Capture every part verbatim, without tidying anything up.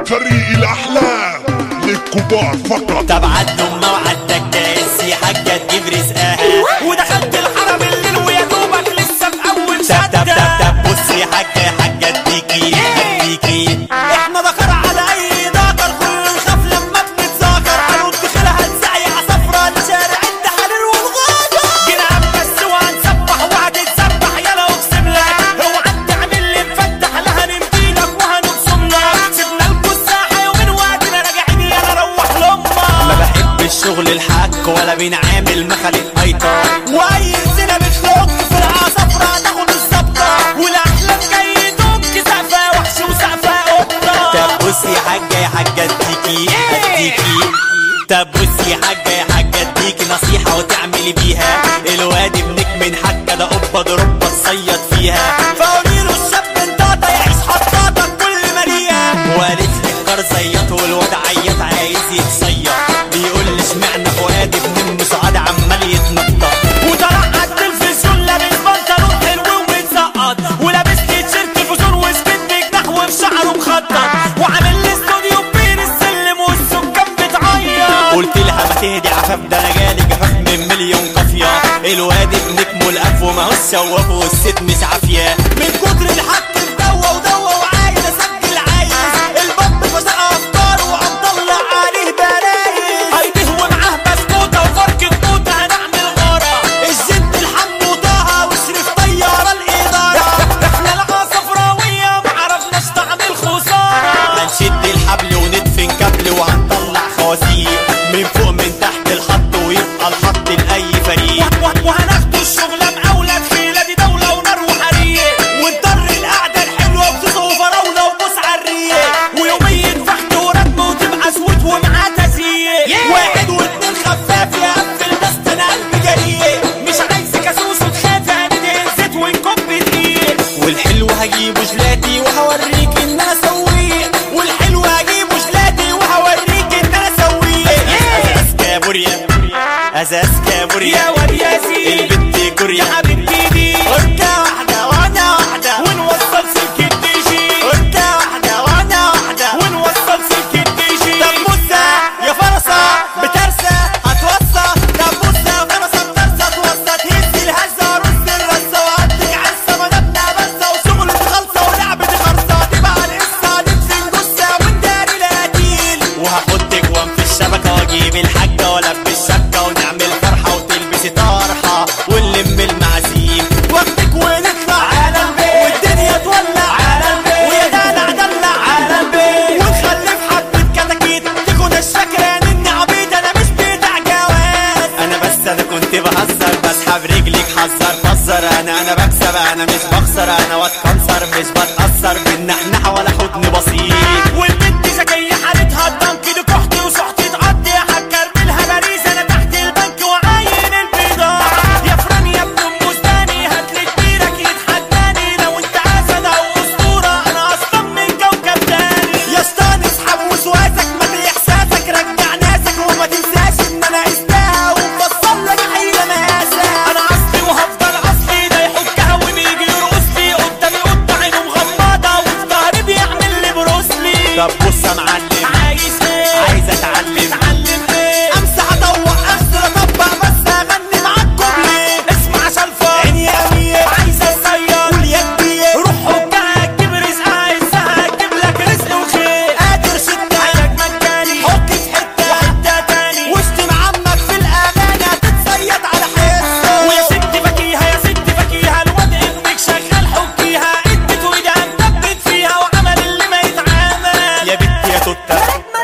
فريق الاحلام للكبار فقط. تبعت له وعدك تقاسي حاجة تجيب رزقها، ودخلت الحرم الليل ويا دوبك لسه في اول شدة. تب تب تب بصي يا حاجة يا حاجة اديكي اديكي احنا ذكر على اي ذكر، كل نخاف لما بنتذاكر. قالوا ادخلها تزعي عصفرة لشارع التحرير والغابة. جينا عبس وهنسبح وهتتسبح يلا اقسم لك، اوعى تعمل لي مفتح لها نمديلك وهنبصم لك. سيبنا لكوا الساحة يومين وقتنا راجعين يلا روح لامك. ما بحبش شغل الحك ولا بنعامل مخالق ايطار، واي سنة بتفك في العصفرة تاخد الظبطة، والاحلام جاي تبكي سقفة وحش وسقفة قطة. طب بصي يا حاجة يا حاجة اديكي اديكي طب بصي يا حاجة يا حاجة اديكي نصيحة وتعملي بيها. الواد ابنك من حكة ده قبة ضربة تصيد فيها، فقوليله الشاب انطاطا يعيش حطاطك كل مليئة. وقالت لي الجار زيط والواد عيط عايز يتصيد، بيقول لي اشمعنى فؤاد ابن ام سعاد عمال يتنطط. وطلع على التلفزيون لابس بنطلون حلو ومتسقط، ولابس تيشيرت فوزون وسكت بجناح وفي شعره مخطط، وعامل لي استوديو بين السلم والسكان بتعيط. قلت لها ما تهدي عفاف ده انا جالي جفاف من مليون قافيه. الواد ابنك ملقف وماهوش سواف والست مش عافيه. من كتر الحك مدوى ودوى وعايز اسجل عايز البط فسق افكار وعم طلع عليه برايز. هيديه ومعاه بسكوته وفركه توته هنعمل غاره. الجد الحم وطه وشريف طياره الاداره. احنا العصفراويه معرفناش طعم الخساره. هنشد الحبل وندفن كابل وهنطلع خوازيق من فوق من تحت الخط ويبقى الخط لاي فريق. وهناخدوا الشغله مقاوله تخيله دي دوله ونار وحريق، ونضر القعده الحلوه بزوز وفراوله وبوس على الريق. ويوميه فحت ورتم وتبقى سويت ومعاه تزييق. واحد واتنين خفاف يا قفل بس انا قلبي جريء، مش عايز كاسوس وتخافي هندهن زيت ونكب دقيق. والحلو هجيبه جلاتي وهوريك ان انا سويق، والحلو هجيبه جلاتي وهوريك ان انا سويق. ازاز كابوريا ازاز كابوريا يا واد ياسين البت كوريا يا حبيبتي دي. وركه واحده وانا واحده ونوصل سلك الديجي. وركه واحده وانا واحده ونوصل سلك الديجي. طب بصه يا فرصه بترسه هتوصى. طب بصه يا فرصه بترسه توصى. تهز الهزه رز الرصه وعدك عزه مدبنا بسه وشغل خلصه ولعبه خرصه. تبقى القصه ندفن جثه ونداري القتيل. وهاخد جوان في الشبكه واجيب الحاجه والبس الشبكه ونعمل فرحه وتلبسي طرحه ونلم المعازيم. واخدك ونطلع على البيت والدنيا تولع على البيت، ويا دلع دلع على البيت. ونخلف حبه كتاكيت تكونش فاكره اني عبيط. انا مش بتاع جواز انا بس انا كنت بهزر بسحب رجلك حذر فزر. انا انا بكسب انا مش بخسر، انا واد كنصر مش بتاثر بالنحنحه ولا حضن بسيط. والبنت ذكيه حالتها الضنك دي كحتي وسحتي تقضي هتكرملها باريس. انا تحت البنك وعاين البضاعه. يا فران يا ابن ام وسداني هاتلي كبيرك يتحداني. لو انت اسد او اسطوره انا اصلا من كوكب تاني. يا اسطان اسحب وسواسك ما احساسك رجع ناسك، وما تنساش ان انا قستها ومبصل لك حيله مقاسه. انا اصلي وهفضل اصلي ده يحكها وبيجي يرقص لي قدامي قطه عينه مغمضه وفي ظهري بيعمل لي بروسلي. طب بص يا معلم عايز ايه؟ عايز اتعلم اتعلم ايه؟ امسح اطوق اغسل اطبق بس اغني معاك كوبليه. اسمع شلفه عيني قويه عايز اصير واليد روح حكها تجيب رزقها عزها تجيب لك رزق وخير. قادر شده علاج مجاني حك في حته وحته تاني. واشتم عمك في الاغاني هتتصيد على حسه. ويا ست فكيها يا ست فكيها الواد ابنك شغال حكيها. ادت وايدها مدبت فيها وعمل اللي ما يتعمل. يا بنت يا توته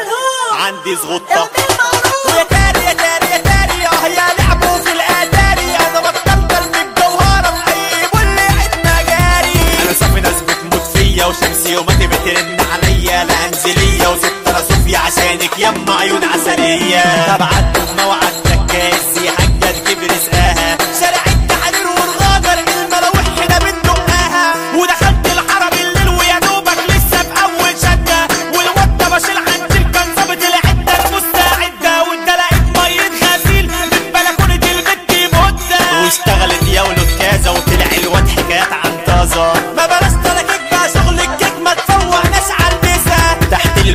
عندي زغطه. ويا تاري يا تاري يا تاري اه يا لعبوا في الاتاري. انا بطلت ارمي الجوهره في اي بول عدنا جاري. انا صافي ناس بتموت فيا وشمسي وماتي بترن عليا. لا انزليه وست انا صوفيا عشانك يما عيون عسليه. تبعت امه وعدك كاسي حاجه تجيب رزقها. شارع التحرير والغاجر الملاوح هنا بندقها. ودخلت الحرم الليل ويا دوبك لسه في اول شده. والواد ده بشيل عندي كان ظابط العده المستعده. وانت لقيت ميه غسيل من بلكونه البت مده. واشتغلت يا ولد كازا وطلع الواد حكايات عن طازه. ما بلاش تركك بقى شغل الكيك ما تفوقناش على النسا. تحت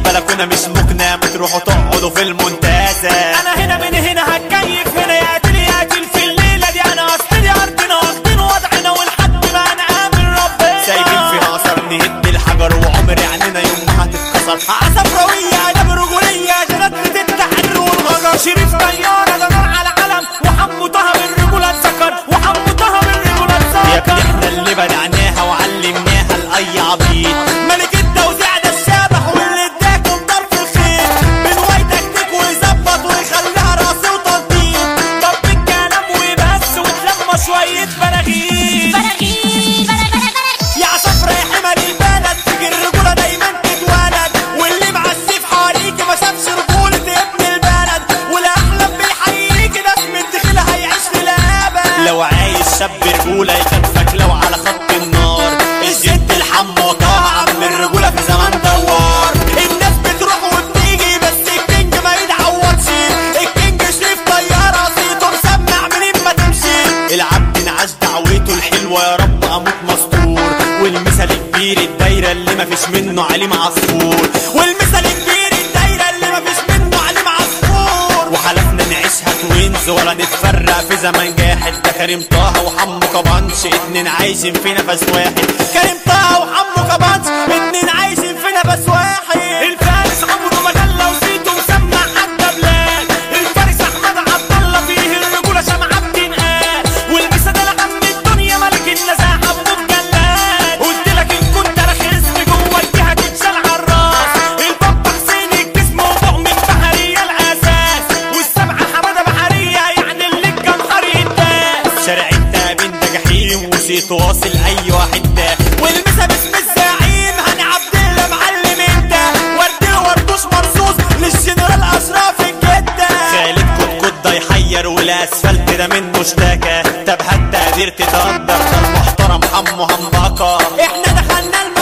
البلكونه مش مقنع، بتروحوا تقعدوا في المنتزه. انا هنا من هنا هتكيف هنا، يقتل يقتل في الليله دي. انا اصلي ارضنا واخدين وضعنا ولحد ما نقابل ربنا، سايبين فيها اثر نهد الحجر وعمر عيننا يوم ما هتتكسر. عصفراويه اداب رجوليه جنات التحرير والغجر. شريف طياره ده نار على علم، وحمو طه بالرجوله اتذكر، وحمو طه بالرجوله اتذكر. يا ابني احنا اللي بدعناها وعلمناها لاي عبيط. ملك التوزيع ده الشبح واللي اداكم طرف الخير، من واي تكتيك ويظبط ويخليها راسي وتنطيط. طب الكلام وبس وتلمى شويه براغيث براغيث يا عصفرة يا حمل البلد. تيجي الرجوله دايما تتولد، واللي معسف حواليكي ما شافش رجوله ابن البلد. والاحلام بيحييكي ده اسم الدخيل هيعيش للابد. لو عايز شاب رجوله يخفك لو على خط النار، الجد الحمو طه عم الرجوله في زمان دوار. الناس بتروح وبتيجي بس الكينج ما يتعوضش. الكينج شريف طياره صيته مسمع منين ما تمشي. العبد انعاش دعوته الحلوه يا رب اموت مستور. والمثل كبير الدايره اللي ما فيش منه عليه معصفور. والمثل كبير الدايره اللي ما فيش منه عليه معصفور. وحلفنا نعيشها توينز ولا نتفرق في زمن جاحد. ده كريم طه وحمو كبانش اتنين عايشين في نفس واحد. كريم طه وحمو كبانش اتنين عايشين في نفس واحد. الفارس عمرو مجله وصيته مسمع حتى بلاد. الفارس احمد عبد الله فيه الرجوله شمعه بتنقال. والمثل ده لعم الدنيا ملك النزاهه ابو الجلاد. قلت لك ان كنت رخيصني جوه الجهه تتشال على الراس. البابا حسين الجسم ومؤمن بحريه الاساس. والسبعه حماده بحريه يعني اللي كان حريق الناس. شارع التابين ده جحيم وصيته واصل اي واحد ده. والمسا باسم الزعيم هاني عبد الله معلم انت. ورد وردوش مرصوص للجنرال اشرف الجده. خالد كوت ده يحير والاسفلت ده منه اشتكى. طب حتى قدرت تقدر ده المحترم حمو همبكه. احنا دخلنا